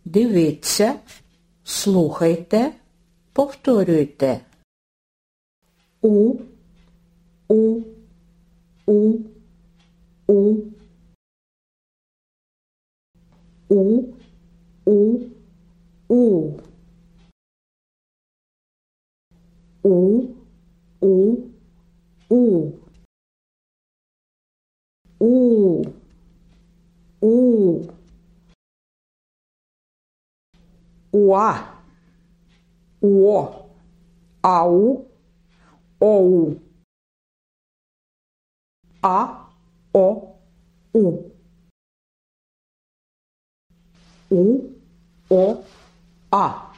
Дивіться, слухайте, повторюйте. У, у, у, у. У, у, у. У, у, у. У, у. Уа, о, ау, оу. А, о, у. У, о, а.